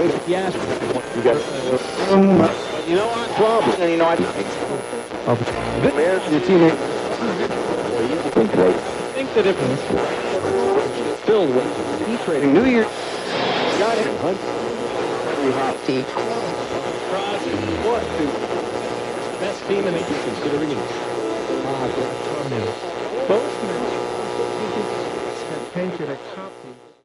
Yes. You got You know what? Problem. You know, I there's your teammate. think that if it's filled with Trading New Year. got it. Very hot tea. What? Best team in the East, considering it. Both painted a copy.